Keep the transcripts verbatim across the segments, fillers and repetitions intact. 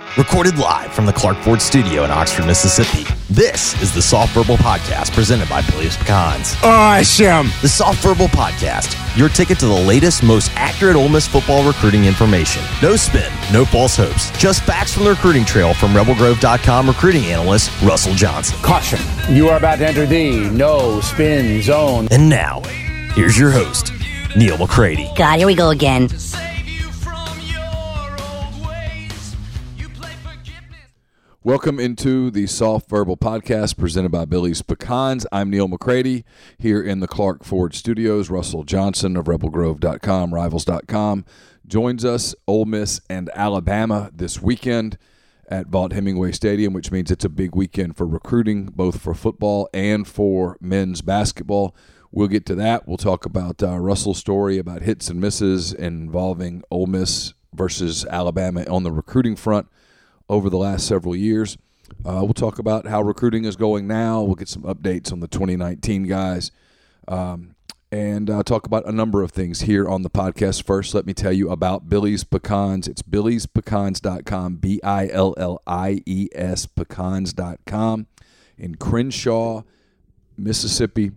Recorded live from the Clark Ford Studio in Oxford, Mississippi, this is the Soft Verbal Podcast presented by Billy's Pecans. Awesome! The Soft Verbal Podcast, your ticket to the latest, most accurate Ole Miss football recruiting information. No spin, no false hopes, just facts from the recruiting trail from Rebel Grove dot com recruiting analyst Russell Johnson. Caution, you are about to enter the no spin zone. And now, here's your host, Neil McCready. God, here we go again. Welcome into the Soft Verbal Podcast presented by Billy's Pecans. I'm Neil McCready here in the Clark Ford Studios. Russell Johnson of Rebel Grove dot com, Rivals dot com joins us. Ole Miss and Alabama this weekend at Vaught-Hemingway Stadium, which means it's a big weekend for recruiting, both for football and for men's basketball. We'll get to that. We'll talk about uh, Russell's story about hits and misses involving Ole Miss versus Alabama on the recruiting front over the last several years. Uh, we'll talk about how recruiting is going now. We'll get some updates on the twenty nineteen guys um, and uh, talk about a number of things here on the podcast. First, let me tell you about Billy's Pecans. It's Billies Pecans dot com, B I L L I E S Pecans dot com in Crenshaw, Mississippi.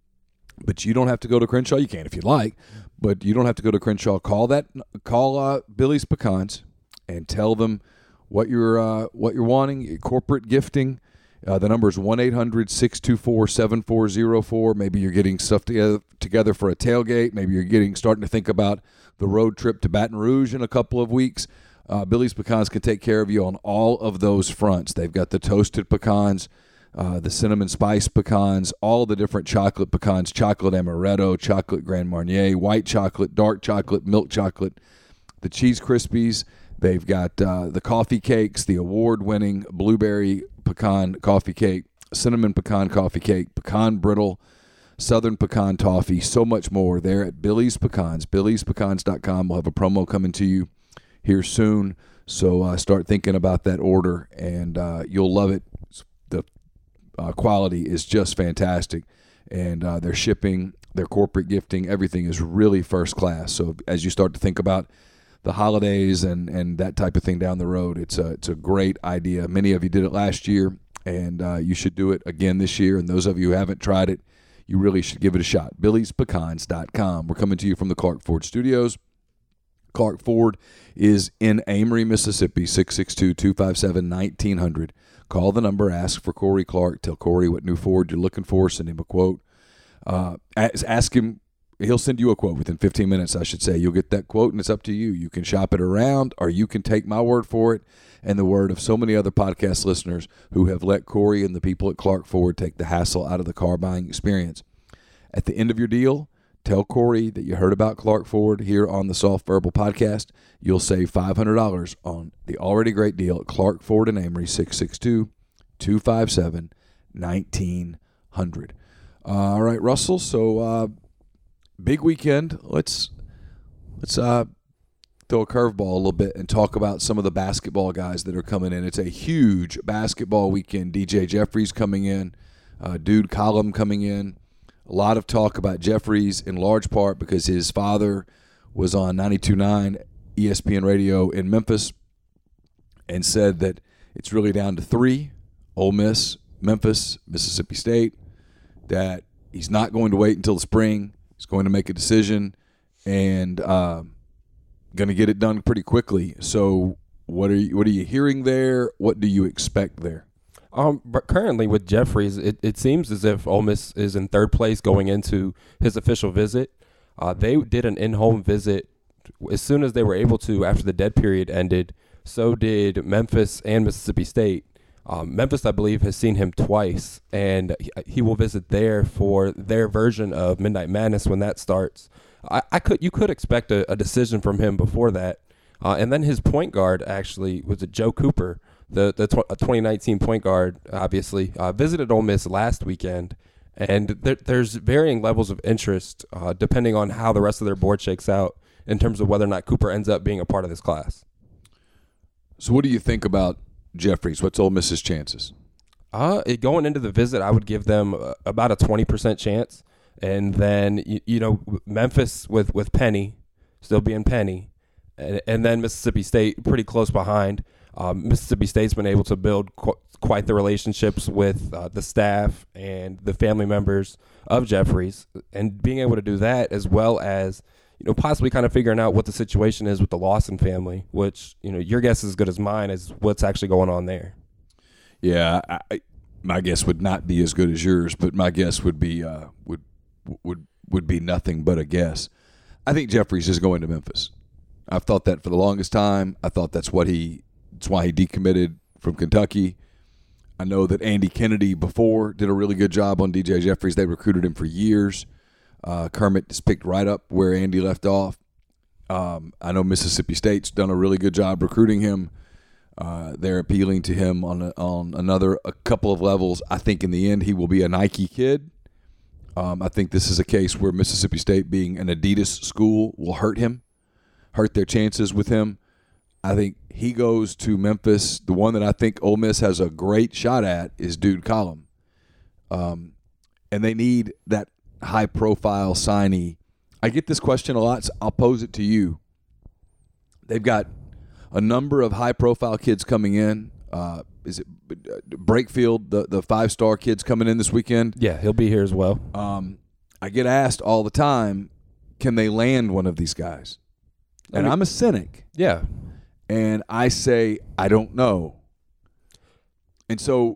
But you don't have to go to Crenshaw. You can if you'd like, but you don't have to go to Crenshaw. Call that. Call uh, Billy's Pecans and tell them what you're uh, what you're wanting, corporate gifting. Uh, the number is one eight hundred six two four seven four zero four. Maybe you're getting stuff together, together for a tailgate. Maybe you're getting starting to think about the road trip to Baton Rouge in a couple of weeks. Uh, Billy's Pecans can take care of you on all of those fronts. They've got the toasted pecans, uh, the cinnamon spice pecans, all the different chocolate pecans, chocolate amaretto, chocolate Grand Marnier, white chocolate, dark chocolate, milk chocolate, the Cheese Krispies. They've got uh, the coffee cakes, the award-winning blueberry pecan coffee cake, cinnamon pecan coffee cake, pecan brittle, southern pecan toffee, so much more. They're at Billy's Pecans, Billies Pecans dot com. We'll have a promo coming to you here soon, so uh, start thinking about that order, and uh, you'll love it. The uh, quality is just fantastic, and uh, their shipping, their corporate gifting, everything is really first class. So as you start to think about the holidays and, and that type of thing down the road, it's a it's a great idea. Many of you did it last year, and uh, you should do it again this year. And those of you who haven't tried it, you really should give it a shot. Billies Pecans dot com. We're coming to you from the Clark Ford Studios. Clark Ford is in Amory, Mississippi, six six two, two five seven, one nine zero zero. Call the number, ask for Corey Clark. Tell Corey what new Ford you're looking for. Send him a quote. Uh, ask him. He'll send you a quote within fifteen minutes, I should say. You'll get that quote, and it's up to you. You can shop it around, or you can take my word for it and the word of so many other podcast listeners who have let Corey and the people at Clark Ford take the hassle out of the car buying experience. At the end of your deal, tell Corey that you heard about Clark Ford here on the Soft Verbal Podcast. You'll save five hundred dollars on the already great deal at Clark Ford and Amory, six six two, two five seven, one nine zero zero. Uh, all right, Russell, so uh, big weekend. Let's let's uh, throw a curveball a little bit and talk about some of the basketball guys that are coming in. It's a huge basketball weekend. D J Jeffries coming in, uh, Dude Collum coming in. A lot of talk about Jeffries in large part because his father was on ninety-two point nine E S P N Radio in Memphis and said that it's really down to three, Ole Miss, Memphis, Mississippi State, that he's not going to wait until the spring. He's going to make a decision and uh, going to get it done pretty quickly. So what are you, what are you hearing there? What do you expect there? Um, but currently with Jeffries, it, it seems as if Ole Miss is in third place going into his official visit. Uh, they did an in-home visit as soon as they were able to after the dead period ended. So did Memphis and Mississippi State. Um, Memphis, I believe, has seen him twice, and he, he will visit there for their version of Midnight Madness when that starts. I, I could, you could expect a, a decision from him before that, uh, and then his point guard actually was it Joe Cooper, the the tw- twenty nineteen point guard, obviously uh, visited Ole Miss last weekend, and there, there's varying levels of interest uh, depending on how the rest of their board shakes out in terms of whether or not Cooper ends up being a part of this class. So, what do you think about Jeffries? What's Ole Miss's chances? Uh, it, going into the visit, I would give them uh, about a twenty percent chance. And then, you, you know, Memphis with, with Penny, still being Penny, and, and then Mississippi State pretty close behind. Um, Mississippi State's been able to build qu- quite the relationships with uh, the staff and the family members of Jeffries, and being able to do that as well as, you know, possibly kind of figuring out what the situation is with the Lawson family, which, you know, your guess is as good as mine as what's actually going on there. Yeah, I, I, my guess would not be as good as yours, but my guess would be uh, would would would be nothing but a guess. I think Jeffries is going to Memphis. I've thought that for the longest time. I thought that's what he that's why he decommitted from Kentucky. I know that Andy Kennedy before did a really good job on D J Jeffries. They recruited him for years. Uh, Kermit just picked right up where Andy left off. Um, I know Mississippi State's done a really good job recruiting him. Uh, they're appealing to him on a, on another a couple of levels. I think in the end he will be a Nike kid. Um, I think this is a case where Mississippi State being an Adidas school will hurt him, hurt their chances with him. I think he goes to Memphis. The one that I think Ole Miss has a great shot at is Dude Collum. Um, and they need that high-profile signee. I get this question a lot, so I'll pose it to you. They've got a number of high-profile kids coming in. Uh, is it Brakefield, the, the five-star kids coming in this weekend? Yeah, he'll be here as well. Um, I get asked all the time, can they land one of these guys? And I mean, I'm a cynic. Yeah. And I say, I don't know. And so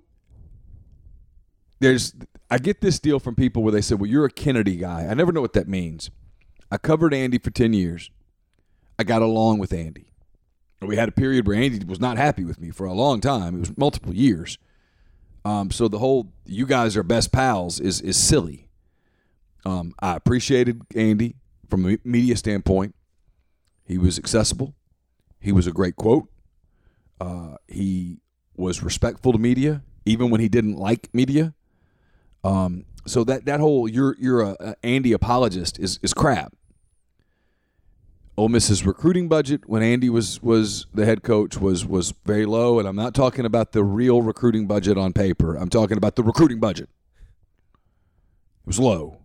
there's – I get this deal from people where they say, well, you're a Kennedy guy. I never know what that means. I covered Andy for ten years. I got along with Andy. We had a period where Andy was not happy with me for a long time. It was multiple years. Um, so the whole you guys are best pals is is silly. Um, I appreciated Andy from a media standpoint. He was accessible. He was a great quote. Uh, he was respectful to media, even when he didn't like media. Um, so that, that whole you're you're a, a Andy apologist is is crap. Ole Miss's recruiting budget when Andy was was the head coach was was very low, and I'm not talking about the real recruiting budget on paper. I'm talking about the recruiting budget. It was low.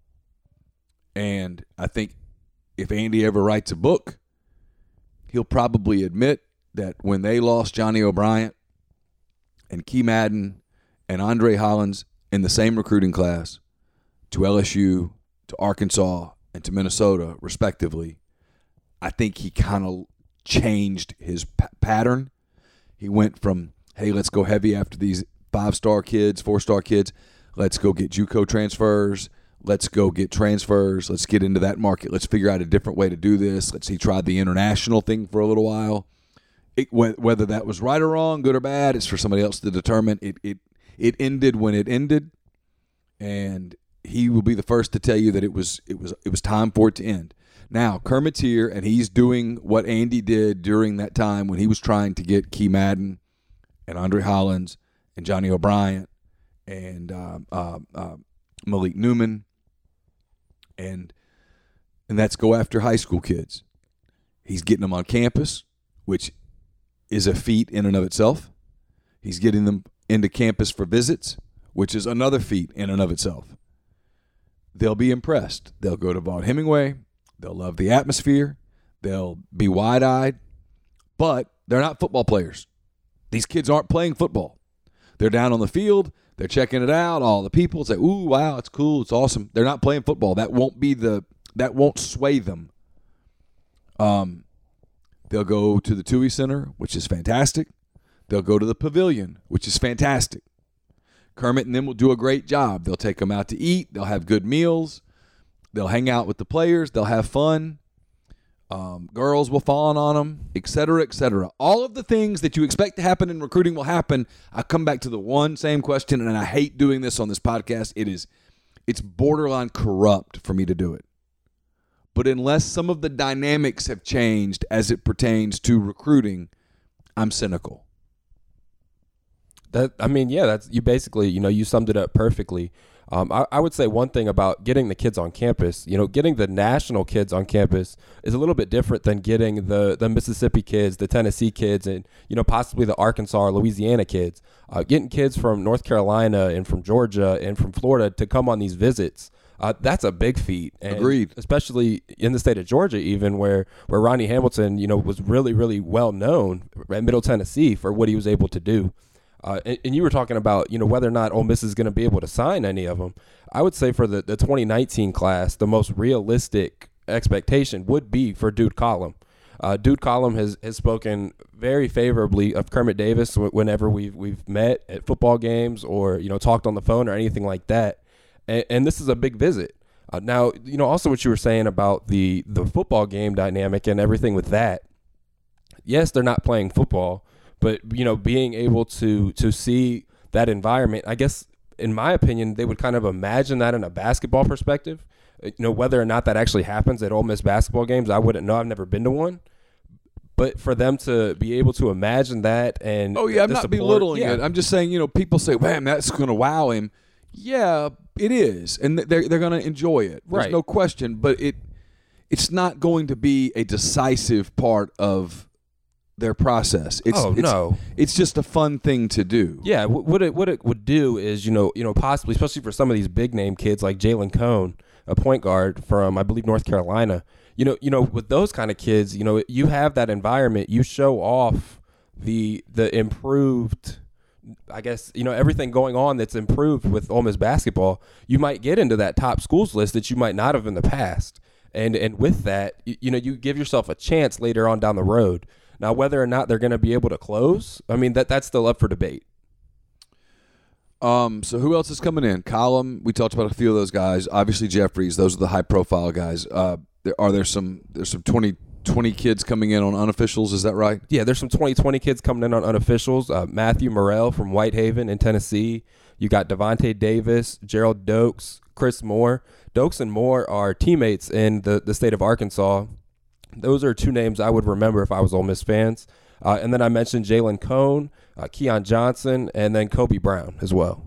And I think if Andy ever writes a book, he'll probably admit that when they lost Johnny O'Brien and Key Madden and Andre Hollins in the same recruiting class to L S U, to Arkansas, and to Minnesota, respectively, I think he kind of changed his p- pattern. He went from, hey, let's go heavy after these five-star kids, four-star kids. Let's go get JUCO transfers. Let's go get transfers. Let's get into that market. Let's figure out a different way to do this. Let's he tried the international thing for a little while. It, whether that was right or wrong, good or bad, it's for somebody else to determine. It it it ended when it ended, and he will be the first to tell you that it was it was it was time for it to end. Now Kermit's here, and he's doing what Andy did during that time when he was trying to get Key Madden and Andre Hollins and Johnny O'Brien and uh, uh, uh, Malik Newman. And and that's go after high school kids. He's getting them on campus, which is a feat in and of itself. He's getting them into campus for visits, which is another feat in and of itself. They'll be impressed. They'll go to Vaught Hemingway. They'll love the atmosphere. They'll be wide-eyed. But they're not football players. These kids aren't playing football. They're down on the field. They're checking it out. All the people say, ooh, wow, it's cool. It's awesome. They're not playing football. That won't be the that won't sway them. Um, they'll go to the Tui Center, which is fantastic. They'll go to the Pavilion, which is fantastic. Kermit and them will do a great job. They'll take them out to eat. They'll have good meals. They'll hang out with the players. They'll have fun. Um, girls will fawn on them, et cetera, et cetera. All of the things that you expect to happen in recruiting will happen. I come back to the one same question, and I hate doing this on this podcast. It is, it's borderline corrupt for me to do it. But unless some of the dynamics have changed as it pertains to recruiting, I'm cynical. That I mean, yeah, that's you basically, you know, you summed it up perfectly. Um, I, I would say one thing about getting the kids on campus, you know, getting the national kids on campus is a little bit different than getting the, the Mississippi kids, the Tennessee kids, and, you know, possibly the Arkansas or Louisiana kids. Uh, getting kids from North Carolina and from Georgia and from Florida to come on these visits Uh, that's a big feat. And Agreed. Especially in the state of Georgia, even where, where Ronnie Hamilton, you know, was really, really well known at Middle Tennessee for what he was able to do. Uh, and, and you were talking about, you know, whether or not Ole Miss is going to be able to sign any of them. I would say for the, the twenty nineteen class, the most realistic expectation would be for Dude Collum. Uh, Dude Collum has, has spoken very favorably of Kermit Davis whenever we've we've met at football games or, you know, talked on the phone or anything like that. And, and this is a big visit. Uh, now, you know, also what you were saying about the, the football game dynamic and everything with that. Yes, they're not playing football, but, you know, being able to to see that environment, I guess, in my opinion, they would kind of imagine that in a basketball perspective. You know, whether or not that actually happens at Ole Miss basketball games, I wouldn't know. I've never been to one. But for them to be able to imagine that and oh yeah, I'm not support, belittling yeah. it. I'm just saying, you know, people say, "Man, that's going to wow him." Yeah, it is, and they're they're going to enjoy it. There's right. no question. But it it's not going to be a decisive part of their process. It's, oh it's, no, it's just a fun thing to do. Yeah, what it what it would do is, you know, you know, possibly, especially for some of these big name kids like Jalen Cone, a point guard from I believe North Carolina. You know, you know, with those kind of kids, you know, you have that environment. You show off the the improved, I guess, you know, everything going on that's improved with Ole Miss basketball. You might get into that top schools list that you might not have in the past, and and with that, you, you know, you give yourself a chance later on down the road. Now, whether or not they're going to be able to close, I mean, that that's still up for debate. Um. So who else is coming in? Collum. We talked about a few of those guys. Obviously, Jeffries. Those are the high-profile guys. Uh. There, are there some there's some twenty, twenty kids coming in on unofficials? Is that right? Yeah, there's some twenty twenty kids coming in on unofficials. Uh, Matthew Morrell from Whitehaven in Tennessee. You got Devontae Davis, Gerald Dokes, Chris Moore. Dokes and Moore are teammates in the, the state of Arkansas. Those are two names I would remember if I was Ole Miss fans. Uh, and then I mentioned Jalen Cone, uh, Keon Johnson, and then Kobe Brown as well.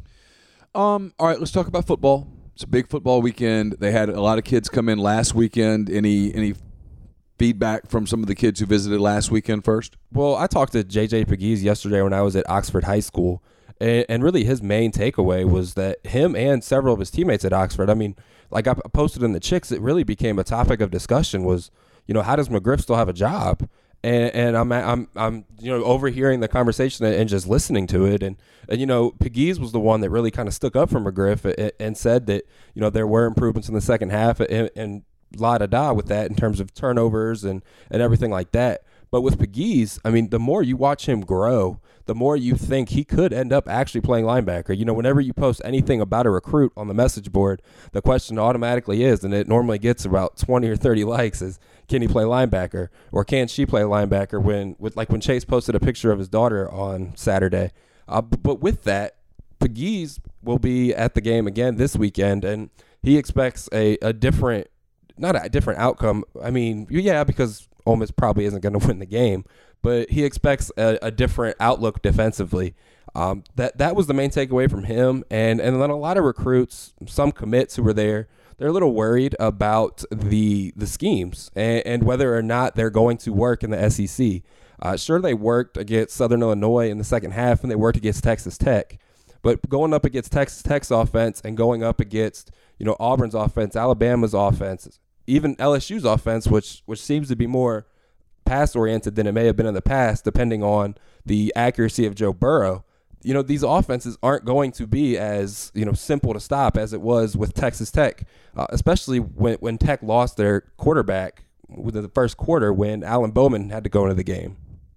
Um. All right, let's talk about football. It's a big football weekend. They had a lot of kids come in last weekend. Any any feedback from some of the kids who visited last weekend first? Well, I talked to J J Pegues yesterday when I was at Oxford High School, and, and really his main takeaway was that him and several of his teammates at Oxford, I mean, like I posted in the Chicks, it really became a topic of discussion was, you know, how does McGriff still have a job? And, and I'm I'm I'm you know overhearing the conversation and just listening to it, and, and you know Pegues was the one that really kind of stuck up for McGriff and, and said that you know there were improvements in the second half and, and la da da with that in terms of turnovers and, and everything like that. But with Pegues, I mean, the more you watch him grow, the more you think he could end up actually playing linebacker. You know, whenever you post anything about a recruit on the message board, the question automatically is, and it normally gets about twenty or thirty likes, is can he play linebacker or can she play linebacker? When with like when Chase posted a picture of his daughter on Saturday. Uh, but with that, Pegues will be at the game again this weekend, and he expects a, a different, not a different outcome. I mean, yeah, because Ole Miss probably isn't going to win the game, but he expects a, a different outlook defensively. Um, that that was the main takeaway from him, and and then a lot of recruits, some commits who were there, they're a little worried about the the schemes and, and whether or not they're going to work in the S E C. Uh, sure, they worked against Southern Illinois in the second half, and they worked against Texas Tech, but going up against Texas Tech's offense and going up against you know Auburn's offense, Alabama's offense, even L S U's offense, which which seems to be more pass-oriented than it may have been in the past, depending on the accuracy of Joe Burrow. You know, these offenses aren't going to be as, you know, simple to stop as it was with Texas Tech, uh, especially when, when Tech lost their quarterback within the first quarter when Alan Bowman had to go into the game.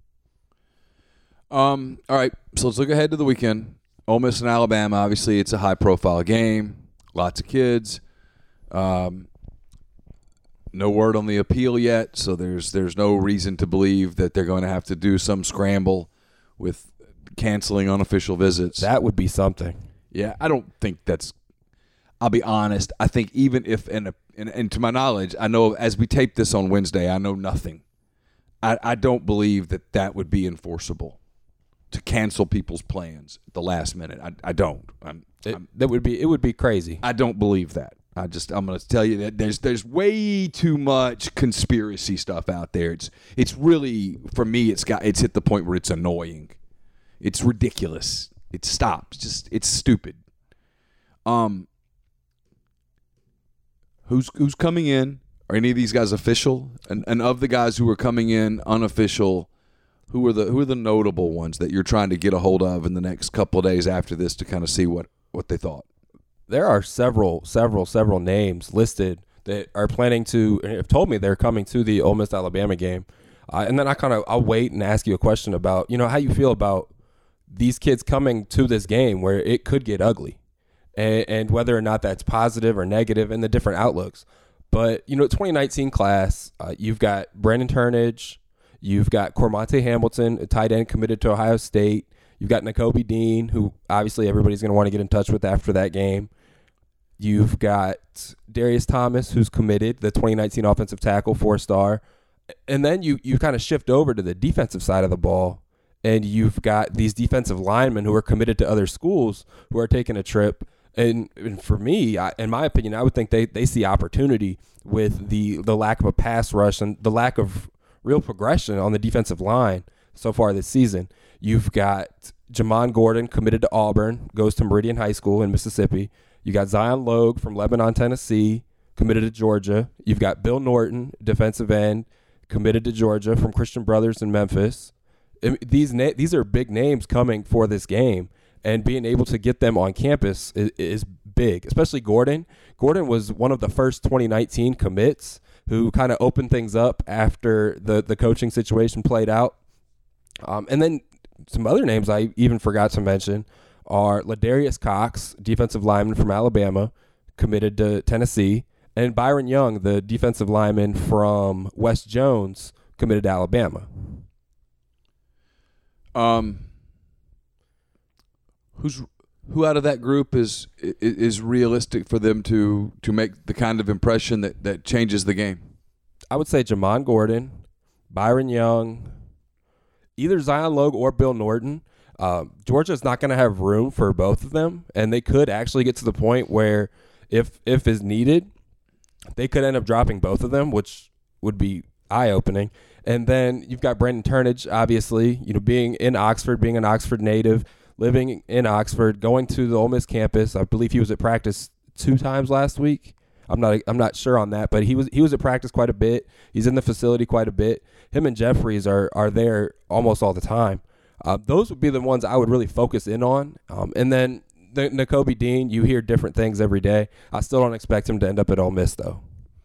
Um. All right, so let's look ahead to the weekend. Ole Miss and Alabama, obviously it's a high-profile game, lots of kids. Um. No word on the appeal yet, so there's there's no reason to believe that they're going to have to do some scramble with canceling unofficial visits. That would be something. Yeah, I don't think that's – I'll be honest. I think even if – and, and and to my knowledge, I know as we tape this on Wednesday, I know nothing. I, I don't believe that that would be enforceable to cancel people's plans at the last minute. I, I don't. I'm, It, I'm, that would be it would be crazy. I don't believe that. I just I'm going to tell you that there's there's way too much conspiracy stuff out there. It's it's really for me it's got it's hit the point where it's annoying. It's ridiculous. It stops. Just it's stupid. Um Who's who's coming in? Are any of these guys official? And and of the guys who are coming in unofficial, who are the who are the notable ones that you're trying to get a hold of in the next couple of days after this to kind of see what, what they thought? There are several, several, several names listed that are planning to and have told me they're coming to the Ole Miss Alabama game. Uh, and then I kind of I'll wait and ask you a question about, you know, how you feel about these kids coming to this game where it could get ugly, and, and whether or not that's positive or negative and the different outlooks. But, you know, twenty nineteen class, uh, you've got Brandon Turnage, you've got Cormonte Hamilton, a tight end committed to Ohio State. You've got Nakobe Dean, who obviously everybody's going to want to get in touch with after that game. You've got Darius Thomas, who's committed, the twenty nineteen offensive tackle, four-star. And then you, you kind of shift over to the defensive side of the ball, and you've got these defensive linemen who are committed to other schools who are taking a trip. And, and for me, I, in my opinion, I would think they, they see opportunity with the, the lack of a pass rush and the lack of real progression on the defensive line so far this season. You've got Jamon Gordon committed to Auburn, goes to Meridian High School in Mississippi. You got Zion Logue from Lebanon, Tennessee, committed to Georgia. You've got Bill Norton, defensive end, committed to Georgia from Christian Brothers in Memphis. These na- these are big names coming for this game, and being able to get them on campus is, is big, especially Gordon. Gordon was one of the first twenty nineteen commits who kind of opened things up after the, the coaching situation played out. Um, and then some other names I even forgot to mention are Ladarius Cox, defensive lineman from Alabama, committed to Tennessee, and Byron Young, the defensive lineman from West Jones, committed to Alabama. Um, who's who out of that group is is realistic for them to to make the kind of impression that, that changes the game? I would say Jamon Gordon, Byron Young, either Zion Logue or Bill Norton. Uh, Georgia's not going to have room for both of them, and they could actually get to the point where, if if is needed, they could end up dropping both of them, which would be eye-opening. And then you've got Brandon Turnage, obviously, you know, being in Oxford, being an Oxford native, living in Oxford, going to the Ole Miss campus. I believe he was at practice two times last week. I'm not I'm not sure on that, but he was he was at practice quite a bit. He's in the facility quite a bit. Him and Jeffries are are there almost all the time. Uh, those would be the ones I would really focus in on. Um, and then the Nakobe Dean, you hear different things every day. I still don't expect him to end up at Ole Miss, though.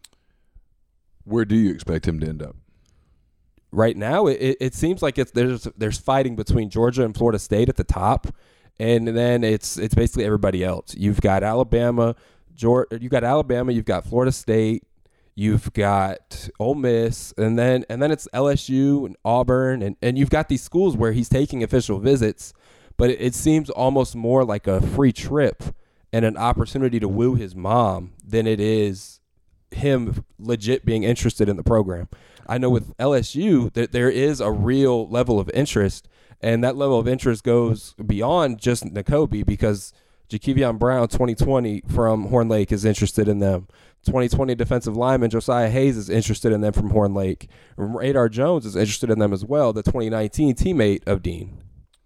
Where do you expect him to end up? Right now, it, it seems like it's there's there's fighting between Georgia and Florida State at the top, and then it's it's basically everybody else. You've got Alabama, Georgia, you've got Alabama, you've got Florida State, you've got Ole Miss, and then and then it's L S U and Auburn, and, and you've got these schools where he's taking official visits, but it, it seems almost more like a free trip and an opportunity to woo his mom than it is him legit being interested in the program. I know with L S U that there is a real level of interest, and that level of interest goes beyond just Nakobe, because Jakevion Brown, twenty twenty from Horn Lake, is interested in them. twenty twenty defensive lineman Josiah Hayes is interested in them from Horn Lake. Radar Jones is interested in them as well, the twenty nineteen teammate of Dean.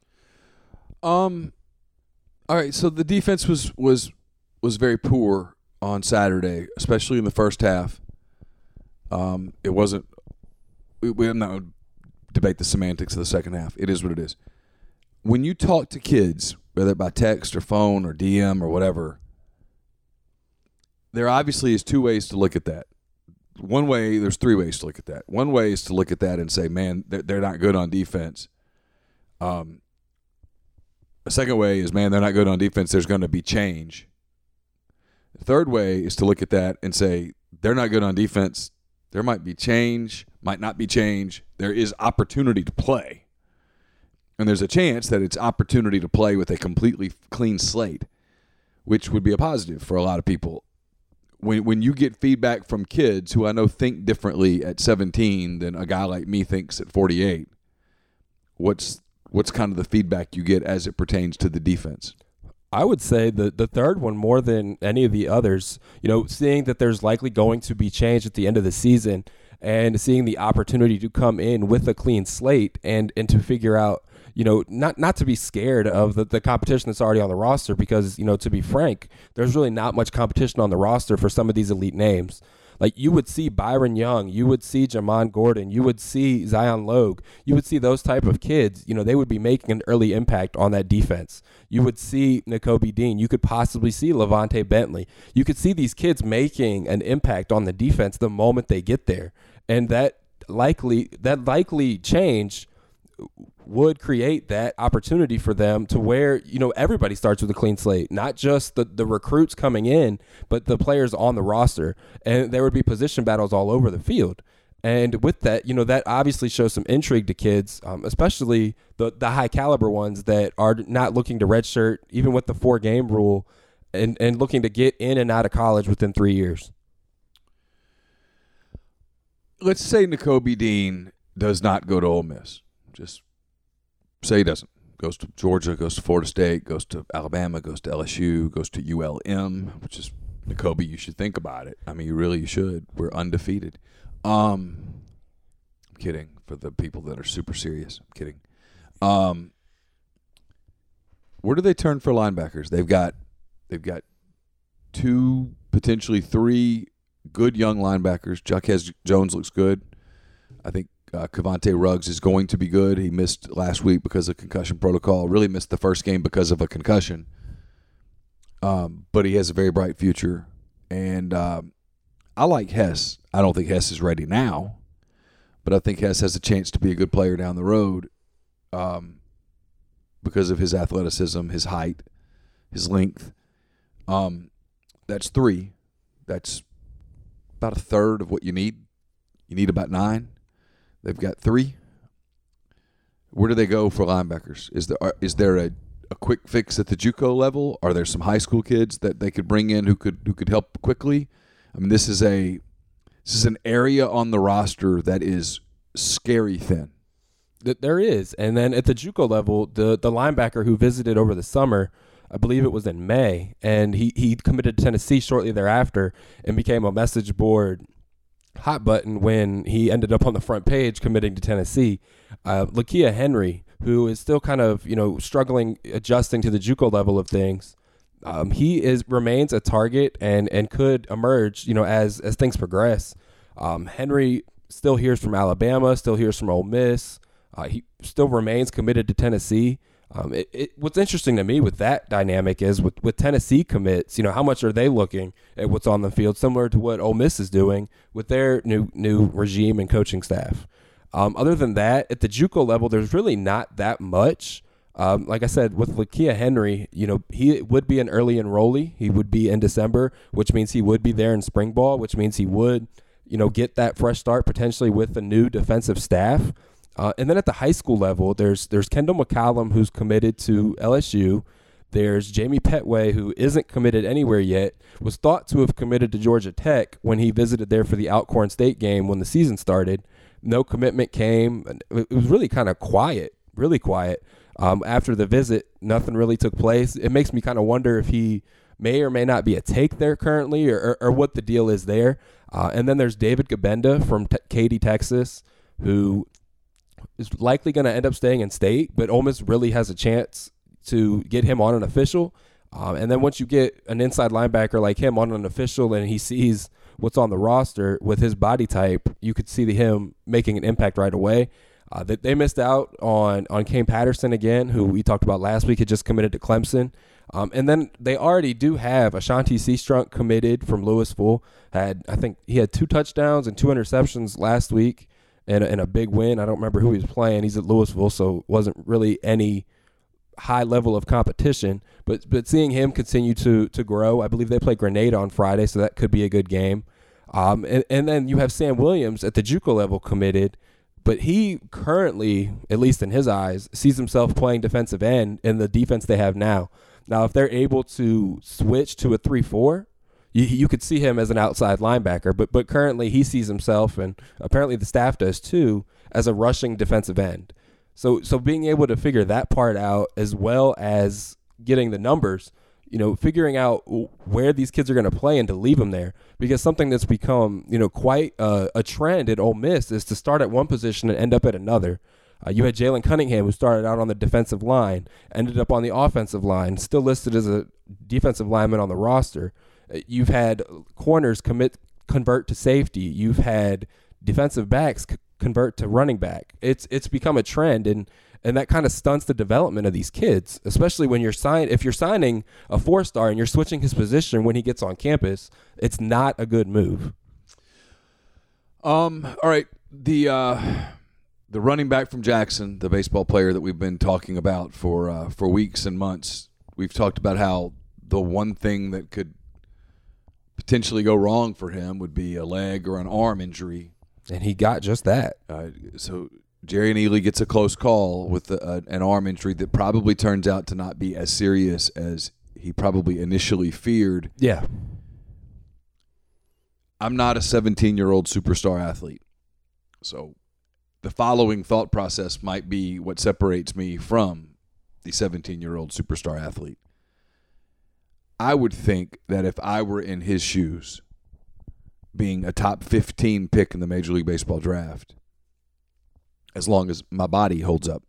Um, all right, so the defense was was was very poor on Saturday, especially in the first half. Um, it wasn't. We, we're not going to debate the semantics of the second half. It is what it is. When you talk to kids, whether by text or phone or D M or whatever, there obviously is two ways to look at that. One way, there's three ways to look at that. One way is to look at that and say, man, they're, they're not good on defense. Um, the second way is, man, they're not good on defense. There's going to be change. The third way is to look at that and say, they're not good on defense. There might be change, might not be change. There is opportunity to play. And there's a chance that it's opportunity to play with a completely clean slate, which would be a positive for a lot of people. When when you get feedback from kids who I know think differently at seventeen than a guy like me thinks at forty-eight, what's what's kind of the feedback you get as it pertains to the defense? I would say the, the third one more than any of the others, you know, seeing that there's likely going to be change at the end of the season and seeing the opportunity to come in with a clean slate and, and to figure out, you know, not not to be scared of the, the competition that's already on the roster because, you know, to be frank, there's really not much competition on the roster for some of these elite names. Like you would see Byron Young, you would see Jamon Gordon, you would see Zion Logue, you would see those type of kids, you know, they would be making an early impact on that defense. You would see Nakobe Dean, you could possibly see Levante Bentley. You could see these kids making an impact on the defense the moment they get there. And that likely that likely change would create that opportunity for them to where, you know, everybody starts with a clean slate, not just the, the recruits coming in, but the players on the roster. And there would be position battles all over the field. And with that, you know, that obviously shows some intrigue to kids, um, especially the, the high caliber ones that are not looking to redshirt, even with the four game rule, and, and looking to get in and out of college within three years. Let's say Nakobe Dean does not go to Ole Miss. Just say he doesn't. Goes to Georgia, goes to Florida State, goes to Alabama, goes to L S U, goes to U L M, which is, Nakobe, you should think about it. I mean, you really should. We're undefeated. Um, I'm kidding for the people that are super serious. I'm kidding. Um, where do they turn for linebackers? They've got they've got two, potentially three good young linebackers. Jaquez Jones looks good. I think Uh, Cavante Ruggs is going to be good. He missed last week because of concussion protocol. Really missed the first game because of a concussion. Um, but he has a very bright future. And um, I like Hess. I don't think Hess is ready now. But I think Hess has a chance to be a good player down the road um, because of his athleticism, his height, his length. Um, that's three. That's about a third of what you need. You need about nine. They've got three. Where do they go for linebackers? Is there is there a, a quick fix at the JUCO level? Are there some high school kids that they could bring in who could who could help quickly? I mean, this is a this is an area on the roster that is scary thin. There is, and then at the JUCO level, the the linebacker who visited over the summer, I believe it was in May, and he he committed to Tennessee shortly thereafter and became a message board hot button when he ended up on the front page committing to Tennessee. Uh, Lakia Henry, who is still kind of, you know, struggling, adjusting to the JUCO level of things. Um, he is remains a target and and could emerge, you know, as as things progress. Um, Henry still hears from Alabama, still hears from Ole Miss. Uh, he still remains committed to Tennessee. Um, it, it, what's interesting to me with that dynamic is with, with Tennessee commits, you know, how much are they looking at what's on the field, similar to what Ole Miss is doing with their new new regime and coaching staff. Um, other than that, at the JUCO level, there's really not that much. Um, like I said, with Lakia Henry, you know, he would be an early enrollee. He would be in December, which means he would be there in spring ball, which means he would, you know, get that fresh start potentially with the new defensive staff. Uh, and then at the high school level, there's there's Kendall McCallum, who's committed to L S U. There's Jamie Petway, who isn't committed anywhere yet, was thought to have committed to Georgia Tech when he visited there for the Alcorn State game when the season started. No commitment came. It was really kind of quiet, really quiet. Um, after the visit, nothing really took place. It makes me kind of wonder if he may or may not be a take there currently, or, or, or what the deal is there. Uh, and then there's David Gabenda from T- Katy, Texas, who is likely going to end up staying in state, but Ole Miss really has a chance to get him on an official. Um, and then once you get an inside linebacker like him on an official and he sees what's on the roster with his body type, you could see the, him making an impact right away. Uh, they, they missed out on, on Kane Patterson again, who we talked about last week, had just committed to Clemson. Um, and then they already do have Ashanti Seastrunk committed from Louisville. Had I think he had two touchdowns and two interceptions last week. And a, and a big win. I don't remember who he was playing. He's at Louisville, so it wasn't really any high level of competition. But but seeing him continue to to grow, I believe they play Grenada on Friday, so that could be a good game. Um, and, and then you have Sam Williams at the JUCO level committed, but he currently, at least in his eyes, sees himself playing defensive end in the defense they have now. Now, if they're able to switch to a three four, You, you could see him as an outside linebacker, but but currently he sees himself, and apparently the staff does too, as a rushing defensive end. So so being able to figure that part out, as well as getting the numbers, you know, figuring out where these kids are going to play and to leave them there, because something that's become, you know, quite a, a trend at Ole Miss is to start at one position and end up at another. Uh, you had Jalen Cunningham, who started out on the defensive line, ended up on the offensive line, still listed as a defensive lineman on the roster. Uh, you've had corners commit convert to safety. You've had defensive backs c- convert to running back. It's it's become a trend, and and that kind of stunts the development of these kids, especially when you're sign if you're signing a four star and you're switching his position when he gets on campus. It's not a good move. Um. All right. The uh, the running back from Jackson, the baseball player that we've been talking about for uh, for weeks and months. We've talked about how the one thing that could potentially go wrong for him would be a leg or an arm injury, and he got just that. Uh, so Jerrion Ealy gets a close call with a, an arm injury that probably turns out to not be as serious as he probably initially feared. Yeah. I'm not a seventeen-year-old superstar athlete, so the following thought process might be what separates me from the seventeen-year-old superstar athlete. I would think that if I were in his shoes, being a top fifteen pick in the Major League Baseball draft, as long as my body holds up,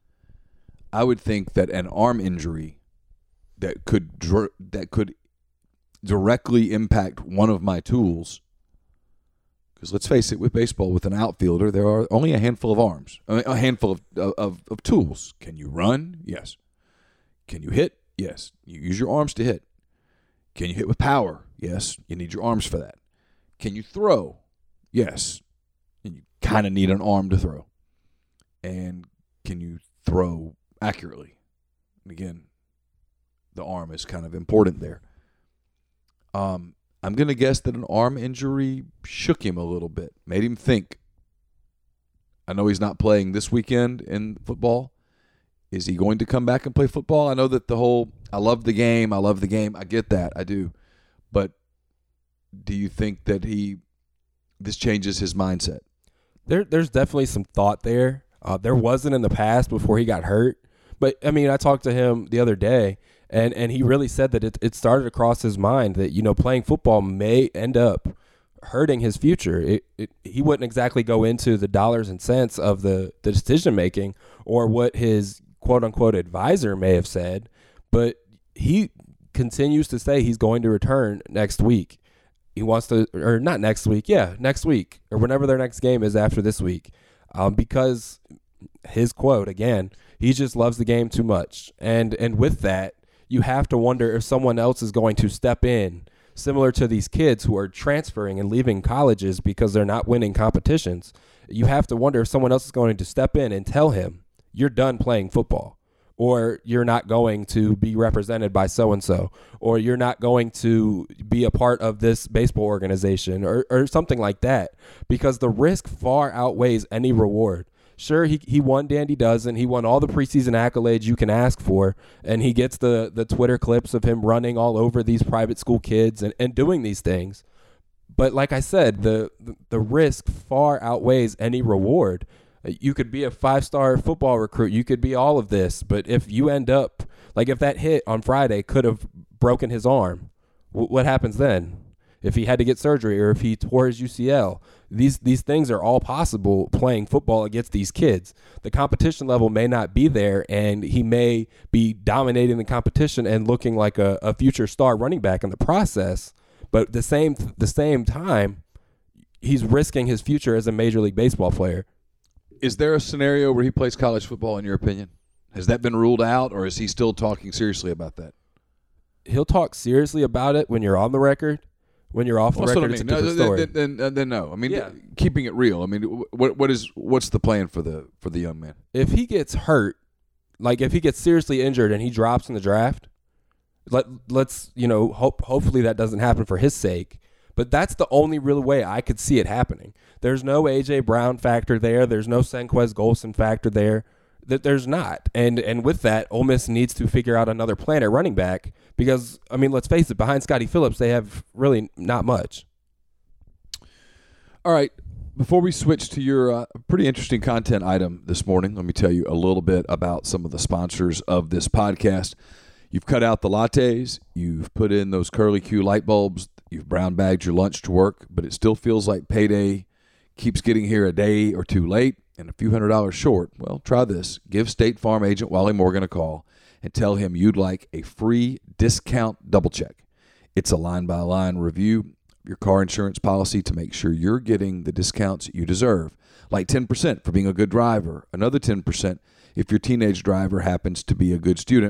I would think that an arm injury that could dr- that could directly impact one of my tools, because let's face it, with baseball, with an outfielder, there are only a handful of arms, a handful of, of, of tools. Can you run? Yes. Can you hit? Yes. You use your arms to hit. Can you hit with power? Yes. You need your arms for that. Can you throw? Yes. And you kind of need an arm to throw. And can you throw accurately? And again, the arm is kind of important there. Um, I'm going to guess that an arm injury shook him a little bit, made him think. I know he's not playing this weekend in football. Is he going to come back and play football? I know that the whole, I love the game, I love the game. I get that, I do. But do you think that he, this changes his mindset? There, there's definitely some thought there. Uh, there wasn't in the past before he got hurt. But, I mean, I talked to him the other day, and, and he really said that it, it started across his mind that, you know, playing football may end up hurting his future. It, it, he wouldn't exactly go into the dollars and cents of the, the decision-making or what his quote-unquote advisor may have said, but he continues to say he's going to return next week. He wants to, or not next week, yeah, next week, or whenever their next game is after this week, um, because his quote, again, he just loves the game too much. And and with that, you have to wonder if someone else is going to step in, similar to these kids who are transferring and leaving colleges because they're not winning competitions. You have to wonder if someone else is going to step in and tell him, you're done playing football, or you're not going to be represented by so-and-so, or you're not going to be a part of this baseball organization, or, or something like that, because the risk far outweighs any reward. Sure, he he won Dandy Dozen. He won all the preseason accolades you can ask for, and he gets the, the Twitter clips of him running all over these private school kids and, and doing these things. But like I said, the the risk far outweighs any reward. You could be a five-star football recruit. You could be all of this. But if you end up, like if that hit on Friday could have broken his arm, w- what happens then? If he had to get surgery or if he tore his U C L, these these things are all possible playing football against these kids. The competition level may not be there, and he may be dominating the competition and looking like a, a future star running back in the process. But at the same the same time, he's risking his future as a Major League Baseball player. Is there a scenario where he plays college football, in your opinion? Has that been ruled out, or is he still talking seriously about that? He'll talk seriously about it when you're on the record. When you're off the well, record, I mean. it's a different no, story. Then, then, then no. I mean, Yeah. keeping it real. I mean, what what is what's the plan for the for the young man? If he gets hurt, like if he gets seriously injured and he drops in the draft, let let's you know hope hopefully that doesn't happen for his sake. But that's the only real way I could see it happening. There's no A J Brown factor there. There's no Senquez Golson factor there. That there's not. And and with that, Ole Miss needs to figure out another plan at running back because, I mean, let's face it, behind Scotty Phillips, they have really not much. All right. Before we switch to your uh, pretty interesting content item this morning, let me tell you a little bit about some of the sponsors of this podcast. You've cut out the lattes. You've put in those curly Q light bulbs. You've brown bagged your lunch to work, but it still feels like payday keeps getting here a day or two late. and a few hundred dollars short, well, try this. Give State Farm agent Wally Morgan a call and tell him you'd like a free discount double check. It's a line-by-line review of your car insurance policy to make sure you're getting the discounts you deserve, like ten percent for being a good driver, another ten percent if your teenage driver happens to be a good student,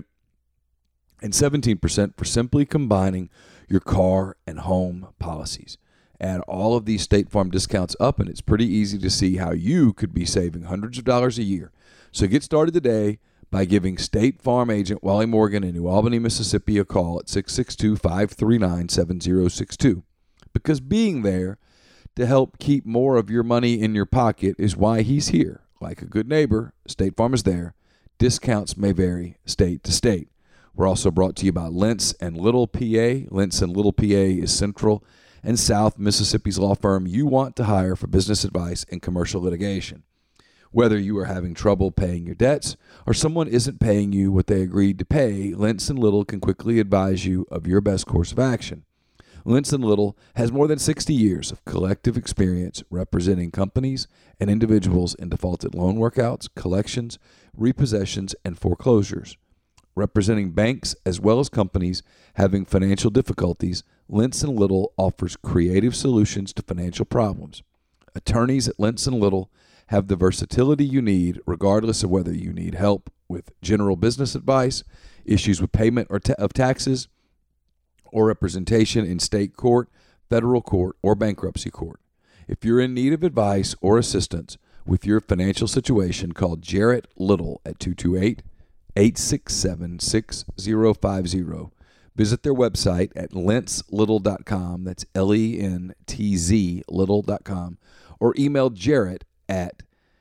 and seventeen percent for simply combining your car and home policies. Add all of these State Farm discounts up, and it's pretty easy to see how you could be saving hundreds of dollars a year. So get started today by giving State Farm agent Wally Morgan in New Albany, Mississippi a call at six six two, five three nine, seven zero six two. Because being there to help keep more of your money in your pocket is why he's here. Like a good neighbor, State Farm is there. Discounts may vary state to state. We're also brought to you by Lentz and Little P A. Lentz and Little P A is Central and South Mississippi's law firm you want to hire for business advice and commercial litigation. Whether you are having trouble paying your debts or someone isn't paying you what they agreed to pay, Lentz and Little can quickly advise you of your best course of action. Lentz and Little has more than sixty years of collective experience representing companies and individuals in defaulted loan workouts, collections, repossessions, and foreclosures. Representing banks as well as companies having financial difficulties, Lentz and Little offers creative solutions to financial problems. Attorneys at Lentz and Little have the versatility you need regardless of whether you need help with general business advice, issues with payment or ta- of taxes, or representation in state court, federal court, or bankruptcy court. If you're in need of advice or assistance with your financial situation, call Jarrett Little at two two eight, eight six seven, six zero five zero. Visit their website at lentz little dot com. That's L E N T Z little dot com. Or email Jarrett at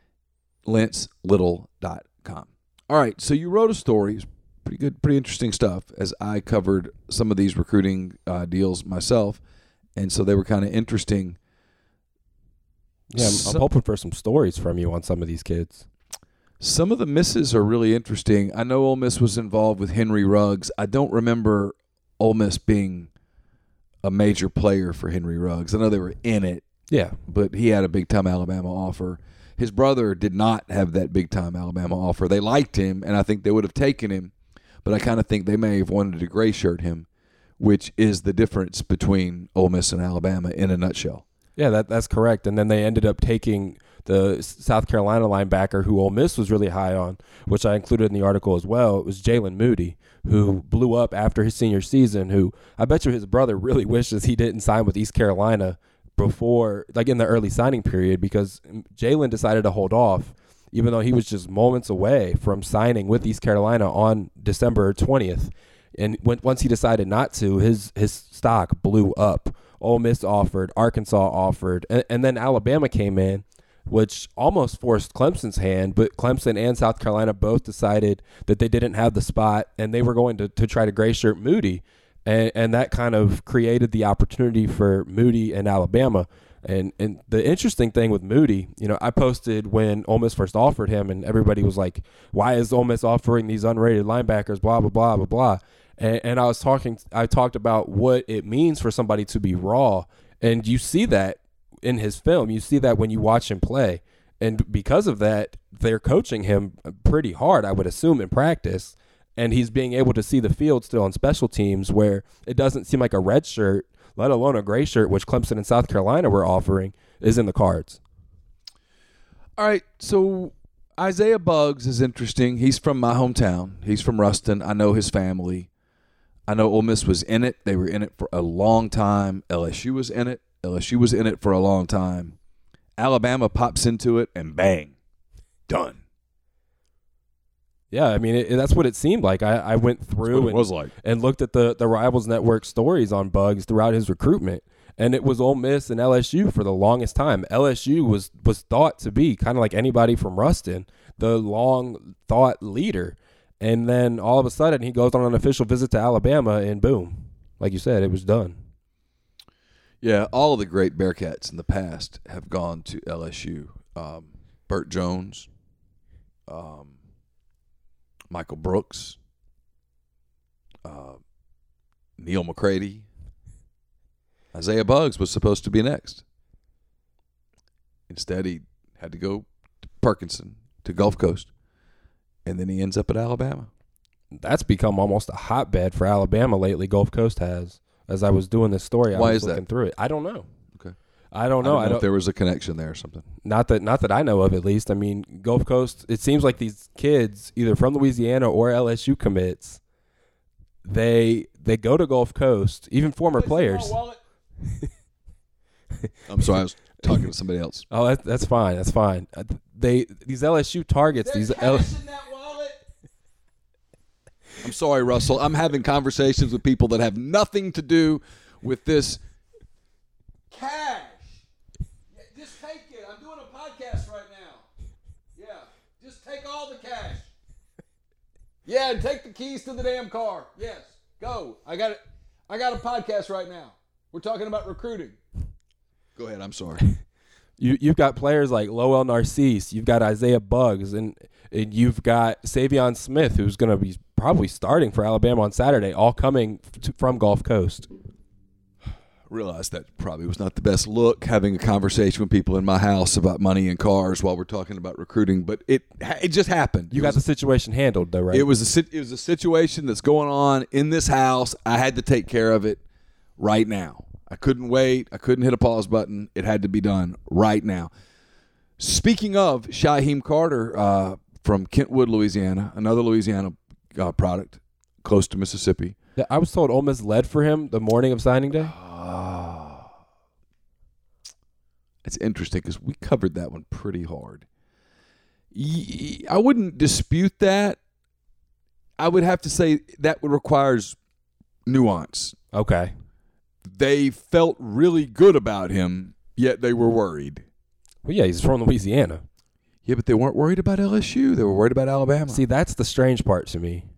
lentz little dot com. All right, so you wrote a story. It's pretty good, pretty interesting stuff, as I covered some of these recruiting uh, deals myself, and so they were kind of interesting. Yeah, I'm, so, I'm hoping for some stories from you on some of these kids. Some of the misses are really interesting. I know Ole Miss was involved with Henry Ruggs. I don't remember Ole Miss being a major player for Henry Ruggs. I know they were in it. Yeah. But he had a big-time Alabama offer. His brother did not have that big-time Alabama offer. They liked him, and I think they would have taken him, but I kind of think they may have wanted to gray shirt him, which is the difference between Ole Miss and Alabama in a nutshell. Yeah, that that's correct. And then they ended up taking the South Carolina linebacker who Ole Miss was really high on, which I included in the article as well. It was Jalen Moody, who blew up after his senior season, who I bet you his brother really wishes he didn't sign with East Carolina before, like in the early signing period, because Jalen decided to hold off, even though he was just moments away from signing with East Carolina on December twentieth. And when, once he decided not to, his his stock blew up. Ole Miss offered, Arkansas offered, and, and then Alabama came in, which almost forced Clemson's hand, but Clemson and South Carolina both decided that they didn't have the spot, and they were going to, to try to gray shirt Moody, and, and that kind of created the opportunity for Moody and Alabama. And and the interesting thing with Moody, you know, I posted when Ole Miss first offered him, and everybody was like, why is Ole Miss offering these unrated linebackers, blah, blah, blah, blah, blah. And, and I was talking, I talked about what it means for somebody to be raw. And you see that in his film. You see that when you watch him play. And because of that, they're coaching him pretty hard, I would assume, in practice. And he's being able to see the field still on special teams, where it doesn't seem like a red shirt, let alone a gray shirt, which Clemson and South Carolina were offering, is in the cards. All right, so Isaiah Buggs is interesting. He's from my hometown. He's from Ruston. I know his family. I know Ole Miss was in it. They were in it for a long time. L S U was in it. L S U was in it for a long time. Alabama pops into it, and bang, done. Yeah, I mean, it, that's what it seemed like. I, I went through and, was like. and looked at the, the Rivals Network stories on Buggs throughout his recruitment, and it was Ole Miss and L S U for the longest time. L S U was, was thought to be, kind of like anybody from Ruston, the long-thought leader. And then all of a sudden he goes on an official visit to Alabama, and boom, like you said, it was done. Yeah, all of the great Bearcats in the past have gone to L S U. Um, Burt Jones, um, Michael Brooks, uh, Neil McCready. Isaiah Buggs was supposed to be next. Instead, he had to go Perkinson to Gulf Coast, and then he ends up at Alabama. That's become almost a hotbed for Alabama lately. Gulf Coast has. As I was doing this story, I Why was is looking that? through it. I don't know. Okay. I don't know. I don't know, I don't, if there was a connection there or something. Not that, not that I know of, at least. I mean, Gulf Coast. It seems like these kids, either from Louisiana or L S U commits, they they go to Gulf Coast. Even former players. I'm sorry, I was talking to somebody else. Oh, that, that's fine. That's fine. Uh, They these L S U targets. These L- I'm sorry, Russell. I'm having conversations with people that have nothing to do with this cash. Yeah, just take it. I'm doing a podcast right now. Yeah, just take all the cash. Yeah, and take the keys to the damn car. Yes, go. I got it. I got a podcast right now. We're talking about recruiting. Go ahead. I'm sorry. You you've got players like Lowell Narcisse, you've got Isaiah Buggs, and, and you've got Savion Smith, who's going to be probably starting for Alabama on Saturday, all coming f- from Gulf Coast. Realized that probably was not the best look, having a conversation with people in my house about money and cars while we're talking about recruiting, but it it just happened. You it got was, the situation handled, though, right? It was a it was a situation that's going on in this house. I had to take care of it right now. I couldn't wait. I couldn't hit a pause button. It had to be done right now. Speaking of Shyheim Carter uh, from Kentwood, Louisiana, another Louisiana uh, product close to Mississippi. Yeah, I was told Ole Miss led for him the morning of signing day. Oh, it's interesting because we covered that one pretty hard. I wouldn't dispute that. I would have to say that requires nuance. Okay. They felt really good about him, yet they were worried. Well, yeah, he's from Louisiana. Yeah, but they weren't worried about L S U. They were worried about Alabama. See, that's the strange part to me.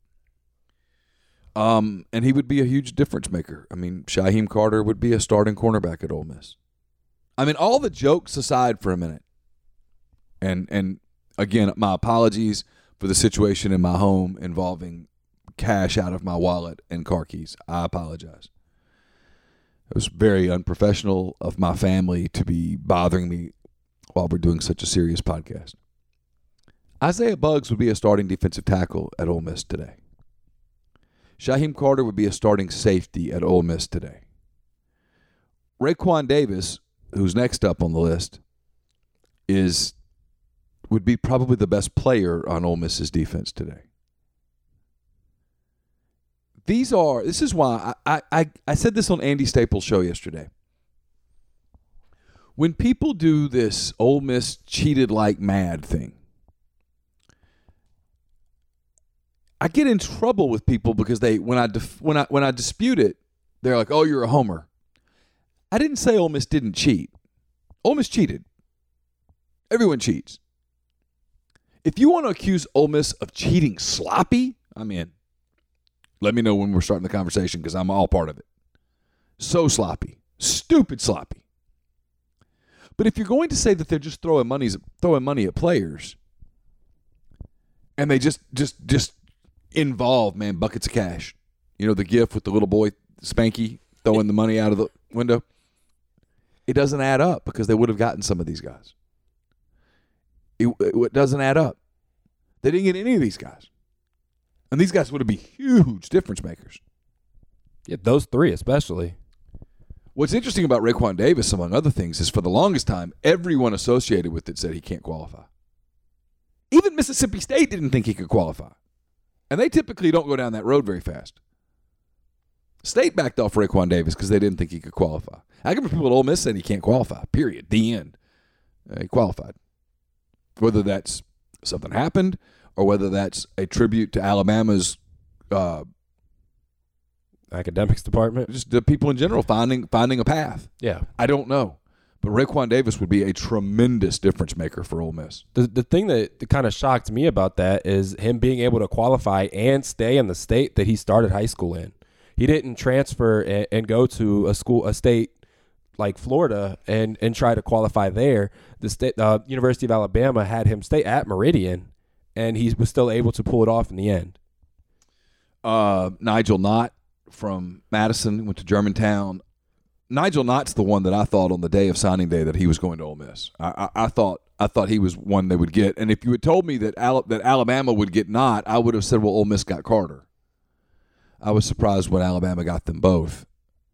Um, and he would be a huge difference maker. I mean, Shyheim Carter would be a starting cornerback at Ole Miss. I mean, all the jokes aside for a minute, and and again, my apologies for the situation in my home involving cash out of my wallet and car keys. I apologize. It was very unprofessional of my family to be bothering me while we're doing such a serious podcast. Isaiah Buggs would be a starting defensive tackle at Ole Miss today. Shyheim Carter would be a starting safety at Ole Miss today. Raekwon Davis, who's next up on the list, is would be probably the best player on Ole Miss's defense today. These are, this is why I, I, I said this on Andy Staples' show yesterday. When people do this Ole Miss cheated like mad thing, I get in trouble with people because they when I def, when I when I dispute it, they're like, "Oh, you're a homer." I didn't say Ole Miss didn't cheat. Ole Miss cheated. Everyone cheats. If you want to accuse Ole Miss of cheating sloppy, I'm in. Let me know when we're starting the conversation because I'm all part of it. So sloppy. Stupid sloppy. But if you're going to say that they're just throwing money, throwing money at players and they just just just involve, man, buckets of cash. You know, the gif with the little boy Spanky throwing the money out of the window. It doesn't add up because they would have gotten some of these guys. It, it doesn't add up. They didn't get any of these guys. And these guys would be huge difference makers. Yeah, those three especially. What's interesting about Raekwon Davis, among other things, is for the longest time, everyone associated with it said he can't qualify. Even Mississippi State didn't think he could qualify. And they typically don't go down that road very fast. State backed off Raekwon Davis because they didn't think he could qualify. I remember people at Ole Miss saying he can't qualify, period. The end. Uh, he qualified. Whether that's something happened or whether that's a tribute to Alabama's uh, academics department, just the people in general finding finding a path. Yeah, I don't know, but Raekwon Davis would be a tremendous difference maker for Ole Miss. The the thing that, that kind of shocked me about that is him being able to qualify and stay in the state that he started high school in. He didn't transfer and, and go to a school, a state like Florida, and and try to qualify there. The state, uh, University of Alabama, had him stay at Meridian, and he was still able to pull it off in the end. Uh, Nigel Knott from Madison went to Germantown. Nigel Knott's the one that I thought on the day of signing day that he was going to Ole Miss. I, I, I thought I thought he was one they would get. And if you had told me that Al- that Alabama would get Knott, I would have said, well, Ole Miss got Carter. I was surprised when Alabama got them both.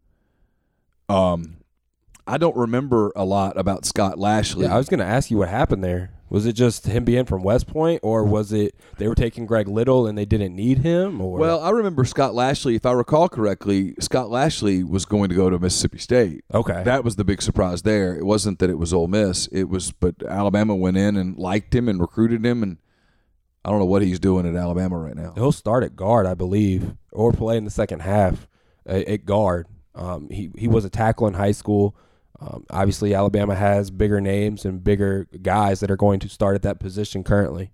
Um, I don't remember a lot about Scott Lashley. Yeah, I was going to ask you what happened there. Was it just him being from West Point, or was it they were taking Greg Little and they didn't need him? Or Well, I remember Scott Lashley, if I recall correctly, Scott Lashley was going to go to Mississippi State. Okay. That was the big surprise there. It wasn't that it was Ole Miss. It was, but Alabama went in and liked him and recruited him, and I don't know what he's doing at Alabama right now. He'll start at guard, I believe, or play in the second half at, at guard. Um, he, he was a tackle in high school. Um, obviously, Alabama has bigger names and bigger guys that are going to start at that position currently.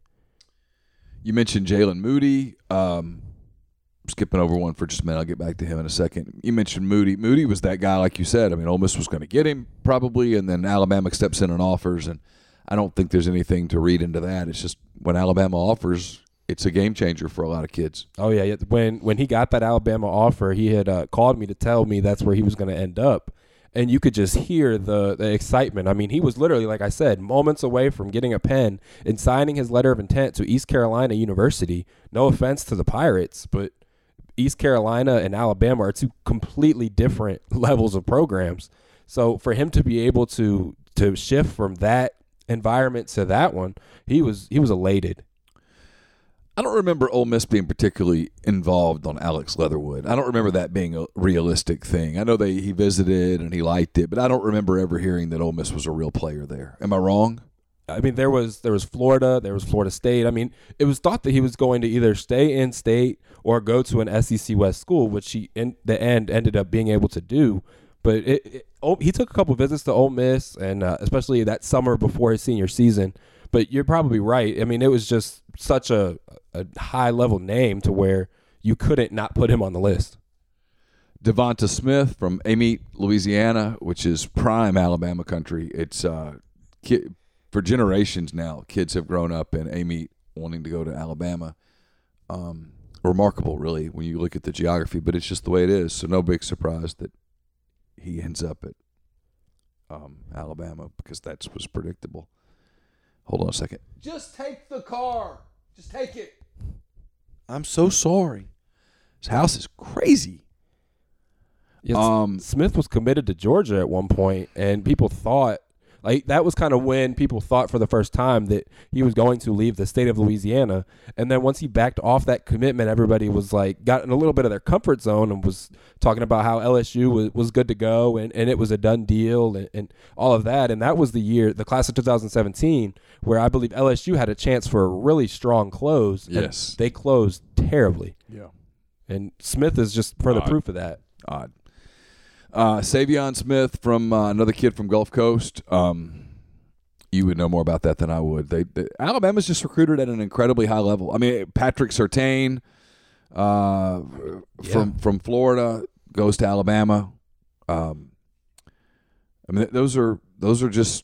You mentioned Jalen Moody. Um, skipping over one for just a minute. I'll get back to him in a second. You mentioned Moody. Moody was that guy, like you said. I mean, Ole Miss was going to get him probably, and then Alabama steps in and offers, and I don't think there's anything to read into that. It's just when Alabama offers, it's a game changer for a lot of kids. Oh, yeah. When, when he got that Alabama offer, he had uh, called me to tell me that's where he was going to end up. And you could just hear the, the excitement. I mean, he was literally, like I said, moments away from getting a pen and signing his letter of intent to East Carolina University. No offense to the Pirates, but East Carolina and Alabama are two completely different levels of programs. So for him to be able to to shift from that environment to that one, he was he was elated. I don't remember Ole Miss being particularly involved on Alex Leatherwood. I don't remember that being a realistic thing. I know they he visited and he liked it, but I don't remember ever hearing that Ole Miss was a real player there. Am I wrong? I mean, there was there was Florida, there was Florida State. I mean, it was thought that he was going to either stay in state or go to an S E C West school, which he in the end ended up being able to do. But it, it, oh, he took a couple visits to Ole Miss, and uh, especially that summer before his senior season. But you're probably right. I mean, it was just such a, a high-level name to where you couldn't not put him on the list. Devonta Smith from Amite, Louisiana, which is prime Alabama country. It's uh, ki- for generations now, kids have grown up in Amite wanting to go to Alabama. Um, remarkable, really, when you look at the geography, but it's just the way it is. So no big surprise that he ends up at um, Alabama because that was predictable. Hold on a second. Just take the car. Just take it. I'm so sorry. This house is crazy. Yes, Um, Smith was committed to Georgia at one point, and people thought, like, that was kind of when people thought for the first time that he was going to leave the state of Louisiana. And then once he backed off that commitment, everybody was like, got in a little bit of their comfort zone and was talking about how L S U was, was good to go and, and it was a done deal and, and all of that. And that was the year, the class of two thousand seventeen, where I believe L S U had a chance for a really strong close. Yes. They closed terribly. Yeah. And Smith is just further Odd. proof of that. Odd. Uh, Savion Smith from uh, another kid from Gulf Coast. Um, you would know more about that than I would. They, they Alabama's just recruited at an incredibly high level. I mean, Patrick Surtain uh, Yeah. from from Florida goes to Alabama. Um, I mean, those are those are just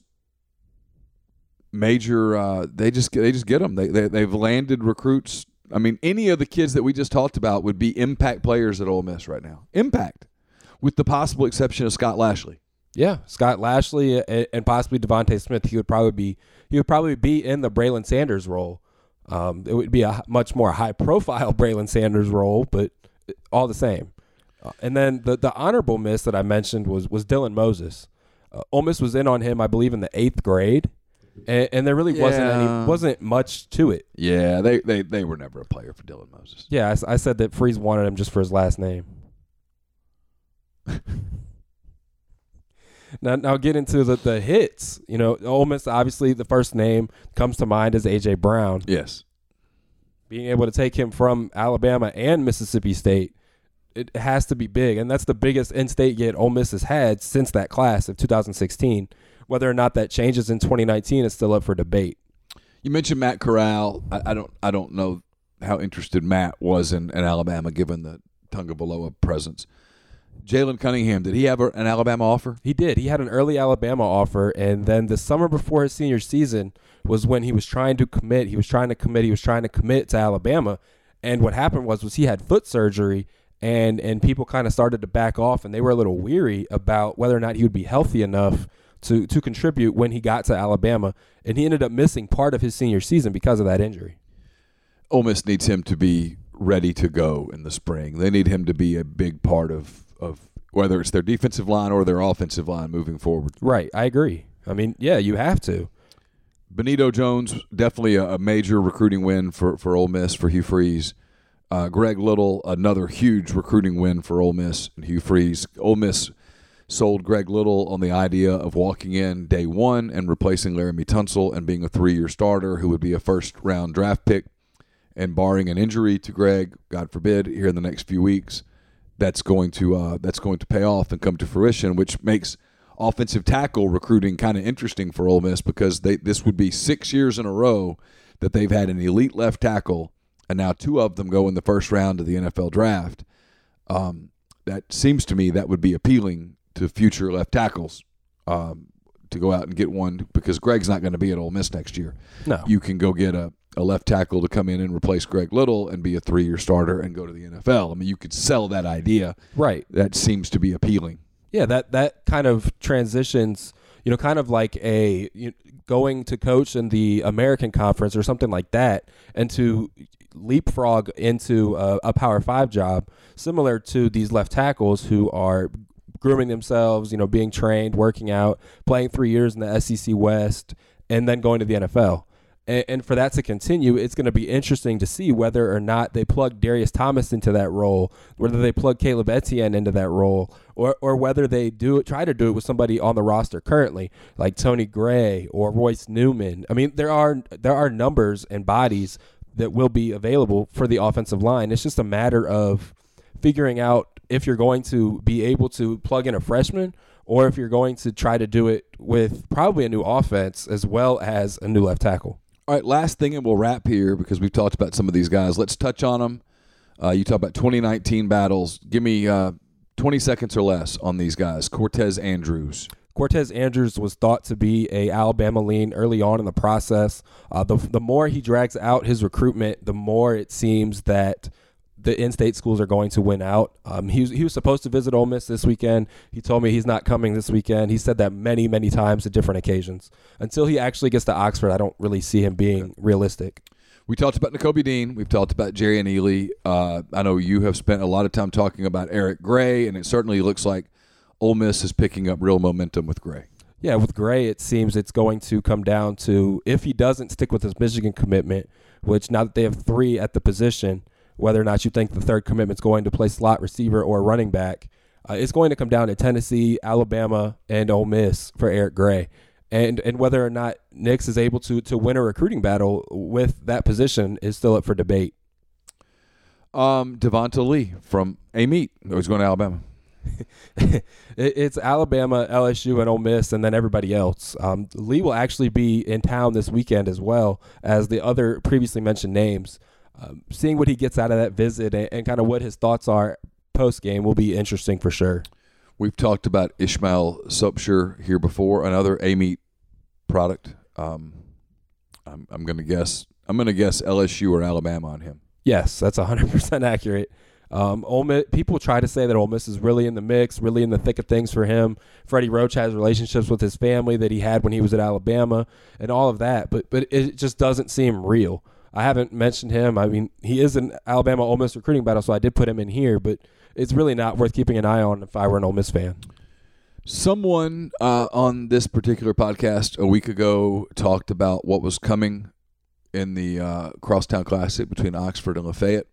major. Uh, they just they just get them. They, they they've landed recruits. I mean, any of the kids that we just talked about would be impact players at Ole Miss right now. Impact. With the possible exception of Scott Lashley. Yeah, Scott Lashley and, and possibly Devontae Smith. He would probably be he would probably be in the Braylon Sanders role. Um, it would be a much more high profile Braylon Sanders role, but all the same. Uh, and then the the honorable miss that I mentioned was was Dylan Moses. Uh, Ole Miss was in on him, I believe, in the eighth grade, and, and there really wasn't Yeah. any wasn't much to it. Yeah, they, they, they were never a player for Dylan Moses. Yeah, I, s- I said that Freeze wanted him just for his last name. Now, now get into the, the hits. You know, Ole Miss, obviously, the first name comes to mind is A J. Brown. Yes. Being able to take him from Alabama and Mississippi State, it has to be big. And that's the biggest in-state get Ole Miss has had since that class of two thousand sixteen. Whether or not that changes in twenty nineteen is still up for debate. You mentioned Matt Corral. I, I don't I don't know how interested Matt was in, in Alabama given the Tagovailoa presence. Jalen Cunningham, did he have a, an Alabama offer? He did. He had an early Alabama offer, and then the summer before his senior season was when he was trying to commit. He was trying to commit. He was trying to commit to Alabama, and what happened was was he had foot surgery, and and people kind of started to back off, and they were a little weary about whether or not he would be healthy enough to to contribute when he got to Alabama, and he ended up missing part of his senior season because of that injury. Ole Miss needs him to be ready to go in the spring. They need him to be a big part of, of whether it's their defensive line or their offensive line moving forward. Right, I agree. I mean, yeah, you have to. Benito Jones, definitely a, a major recruiting win for, for Ole Miss, for Hugh Freeze. Uh, Greg Little, another huge recruiting win for Ole Miss and Hugh Freeze. Ole Miss sold Greg Little on the idea of walking in day one and replacing Laramie Tunsil and being a three-year starter who would be a first-round draft pick. And barring an injury to Greg, God forbid, here in the next few weeks, that's going to uh, that's going to pay off and come to fruition, which makes offensive tackle recruiting kind of interesting for Ole Miss because they this would be six years in a row that they've had an elite left tackle, and now two of them go in the first round of the N F L draft. Um, that seems to me that would be appealing to future left tackles um, to go out and get one because Greg's not going to be at Ole Miss next year. No, you can go get a. a left tackle to come in and replace Greg Little and be a three-year starter and go to the N F L. I mean, you could sell that idea. Right. That seems to be appealing. Yeah, that, that kind of transitions, you know, kind of like a you know, going to coach in the American Conference or something like that and to leapfrog into a, a Power Five job, similar to these left tackles who are grooming themselves, you know, being trained, working out, playing three years in the S E C West, and then going to the N F L. And for that to continue, it's going to be interesting to see whether or not they plug Darius Thomas into that role, whether they plug Caleb Etienne into that role, or or whether they do it, try to do it with somebody on the roster currently, like Tony Gray or Royce Newman. I mean, there are there are numbers and bodies that will be available for the offensive line. It's just a matter of figuring out if you're going to be able to plug in a freshman or if you're going to try to do it with probably a new offense as well as a new left tackle. All right, last thing, and we'll wrap here because we've talked about some of these guys. Let's touch on them. Uh, you talk about twenty nineteen battles. Give me uh, twenty seconds or less on these guys. Cortez Andrews. Cortez Andrews was thought to be a Alabama lean early on in the process. Uh, the the more he drags out his recruitment, the more it seems that the in-state schools are going to win out. Um, he, was, he was supposed to visit Ole Miss this weekend. He told me he's not coming this weekend. He said that many, many times at different occasions. Until he actually gets to Oxford, I don't really see him being okay. realistic. We talked about Nakobe Dean. We've talked about Jerry and Ely. Uh, I know you have spent a lot of time talking about Eric Gray, and it certainly looks like Ole Miss is picking up real momentum with Gray. Yeah, with Gray, it seems it's going to come down to if he doesn't stick with his Michigan commitment, which now that they have three at the position, whether or not you think the third commitment's going to play slot receiver or running back, uh, it's going to come down to Tennessee, Alabama, and Ole Miss for Eric Gray. And and whether or not Nix is able to to win a recruiting battle with that position is still up for debate. Um, Devonta Lee from Amite. Oh, he's going to Alabama. it, it's Alabama, L S U, and Ole Miss, and then everybody else. Um, Lee will actually be in town this weekend as well as the other previously mentioned names. Um, seeing what he gets out of that visit and, and kind of what his thoughts are post-game will be interesting for sure. We've talked about Ishmael Sopsher here before, another Amite product. Um, I'm, I'm going to guess. I'm going to guess L S U or Alabama on him. Yes, that's one hundred percent accurate. Um, Ole Miss, people try to say that Ole Miss is really in the mix, really in the thick of things for him. Freddie Roach has relationships with his family that he had when he was at Alabama and all of that, but but it just doesn't seem real. I haven't mentioned him. I mean, he is an Alabama Ole Miss recruiting battle, so I did put him in here, but it's really not worth keeping an eye on if I were an Ole Miss fan. Someone uh, on this particular podcast a week ago talked about what was coming in the uh, Crosstown Classic between Oxford and Lafayette.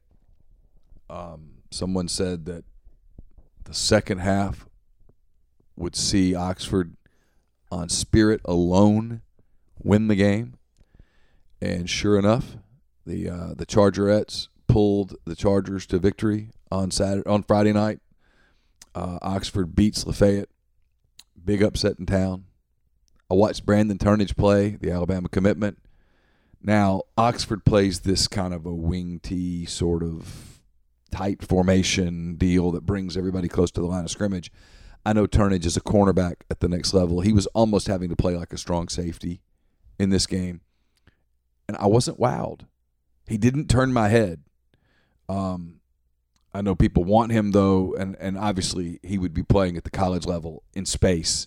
Um, someone said that the second half would see Oxford on spirit alone win the game. And sure enough, the uh, the Chargerettes pulled the Chargers to victory on Saturday on Friday night. Uh, Oxford beats Lafayette. Big upset in town. I watched Brandon Turnage play, the Alabama commitment. Now, Oxford plays this kind of a wing tee sort of tight formation deal that brings everybody close to the line of scrimmage. I know Turnage is a cornerback at the next level. He was almost having to play like a strong safety in this game. And I wasn't wowed. He didn't turn my head. Um, I know people want him, though, and, and obviously he would be playing at the college level in space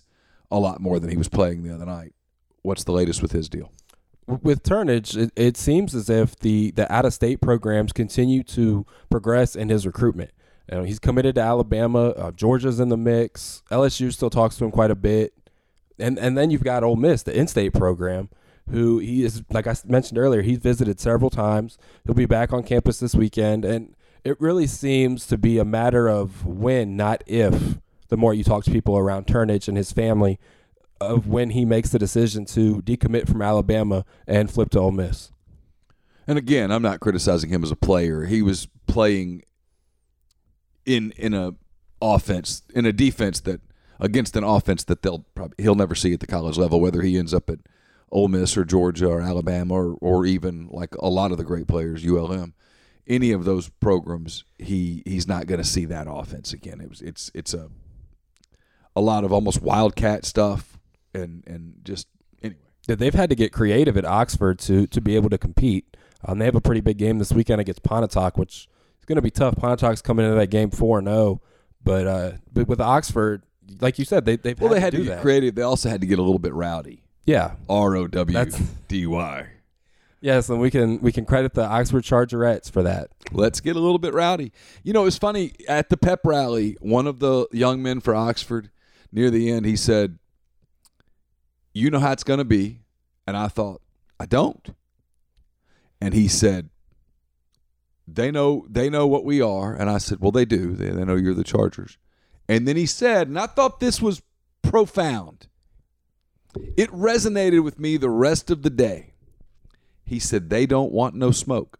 a lot more than he was playing the other night. What's the latest with his deal? With Turnage, it, it seems as if the, the out-of-state programs continue to progress in his recruitment. You know, he's committed to Alabama. Uh, Georgia's in the mix. L S U still talks to him quite a bit. And and then you've got Ole Miss, the in-state program, who he is, like I mentioned earlier, he's visited several times. He'll be back on campus this weekend. And it really seems to be a matter of when, not if, the more you talk to people around Turnage and his family, of when he makes the decision to decommit from Alabama and flip to Ole Miss. And again, I'm not criticizing him as a player. He was playing in in a offense, in a defense that against an offense that they'll probably he'll never see at the college level, whether he ends up at Ole Miss or Georgia or Alabama or or even like a lot of the great players, U L M. Any of those programs, he he's not going to see that offense again. It was it's it's a a lot of almost wildcat stuff. And and just anyway, they've had to get creative at Oxford to to be able to compete. Um, they have a pretty big game this weekend against Pontotoc, which is going to be tough. Pontoc's coming into that game four and zero, but uh, but with Oxford, like you said, they they've well had they to had do to get that. creative. They also had to get a little bit rowdy. Yeah, R O W D Y. Yes, and we can we can credit the Oxford Chargerettes for that. Let's get a little bit rowdy. You know, it's funny at the pep rally. One of the young men for Oxford, near the end, he said, "You know how it's going to be." And I thought, I don't. And he said, they know they know what we are. And I said, well, they do. They, they know you're the Chargers. And then he said, and I thought this was profound. It resonated with me the rest of the day. He said, they don't want no smoke.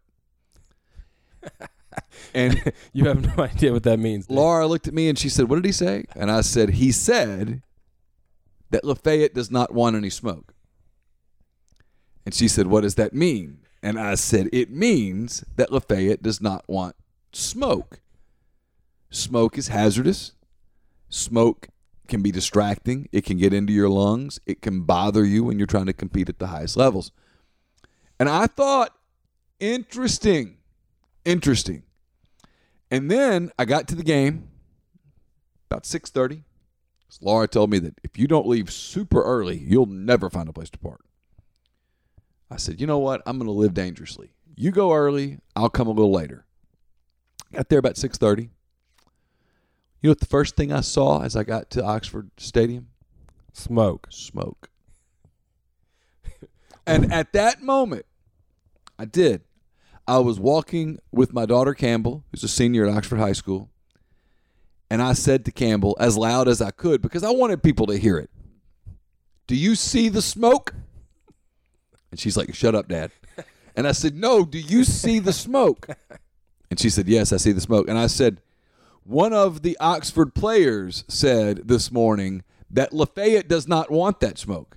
And you have no idea what that means. Dave. Laura looked at me and she said, what did he say? And I said, he said that Lafayette does not want any smoke. And she said, what does that mean? And I said, it means that Lafayette does not want smoke. Smoke is hazardous. Smoke can be distracting. It can get into your lungs. It can bother you when you're trying to compete at the highest levels. And I thought, interesting, interesting. And then I got to the game about six thirty. Laura told me that if you don't leave super early, you'll never find a place to park. I said, you know what? I'm going to live dangerously. You go early, I'll come a little later. Got there about six thirty. You know what the first thing I saw as I got to Oxford Stadium? Smoke. Smoke. And at that moment, I did. I was walking with my daughter Campbell, who's a senior at Oxford High School, and I said to Campbell as loud as I could because I wanted people to hear it, do you see the smoke? And she's like, shut up, Dad. And I said, no, do you see the smoke? And she said, yes, I see the smoke. And I said, one of the Oxford players said this morning that Lafayette does not want that smoke.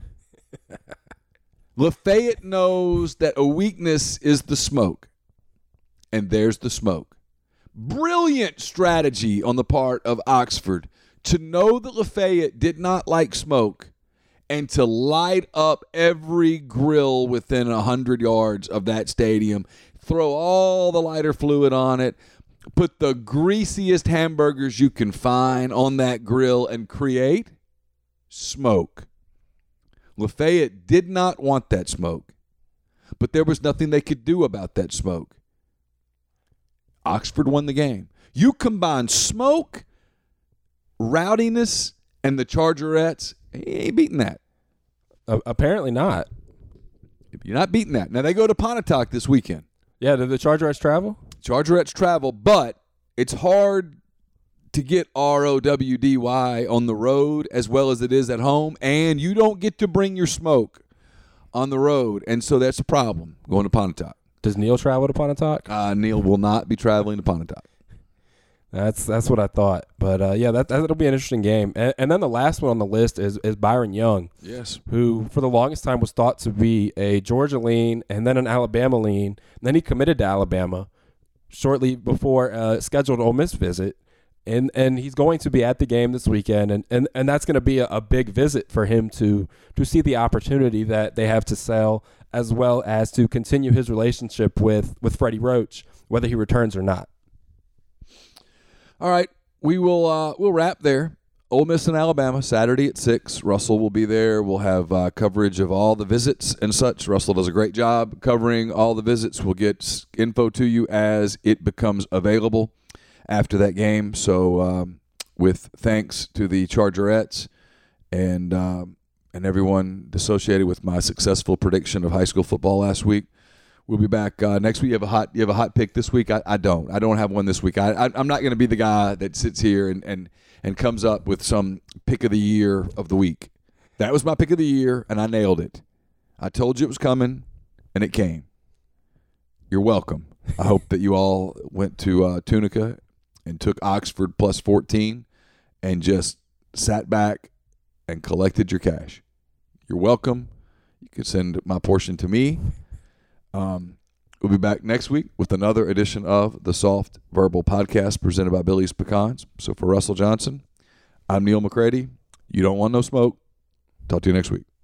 Lafayette knows that a weakness is the smoke. And there's the smoke. Brilliant strategy on the part of Oxford to know that Lafayette did not like smoke and to light up every grill within one hundred yards of that stadium, throw all the lighter fluid on it, put the greasiest hamburgers you can find on that grill, and create smoke. Lafayette did not want that smoke, but there was nothing they could do about that smoke. Oxford won the game. You combine smoke, rowdiness, and the Chargerettes, he ain't beating that. Uh, apparently not. You're not beating that. Now, they go to Pontotoc this weekend. Yeah, did the Chargerettes travel? Chargerettes travel, but it's hard to get R O W D Y on the road as well as it is at home, and you don't get to bring your smoke on the road, and so that's a problem going to Pontotoc. Does Neil travel to Pontotoc? Uh, Neil will not be traveling to Pontotoc. That's that's what I thought. But, uh, yeah, that, that'll be an interesting game. And, and then the last one on the list is, is Byron Young. Yes. Who, for the longest time, was thought to be a Georgia lean and then an Alabama lean. And then he committed to Alabama shortly before a scheduled Ole Miss visit. And and he's going to be at the game this weekend. And, and, and that's going to be a, a big visit for him to, to see the opportunity that they have to sell, as well as to continue his relationship with, with Freddie Roach, whether he returns or not. All right, we will uh, we'll wrap there. Ole Miss and Alabama, Saturday at six. Russell will be there. We'll have uh, coverage of all the visits and such. Russell does a great job covering all the visits. We'll get info to you as it becomes available after that game. So um, with thanks to the Chargerettes and um, and everyone associated with my successful prediction of high school football last week, we'll be back uh, next week. You have a hot you have a hot pick this week? I, I don't. I don't have one this week. I, I, I'm not going to be the guy that sits here and, and, and comes up with some pick of the year of the week. That was my pick of the year, and I nailed it. I told you it was coming, and it came. You're welcome. I hope that you all went to uh, Tunica and took Oxford plus fourteen and just sat back and collected your cash. You're welcome. You can send my portion to me. Um, we'll be back next week with another edition of the Soft Verbal Podcast presented by Billy's Pecans. So for Russell Johnson, I'm Neil McCready. You don't want no smoke. Talk to you next week.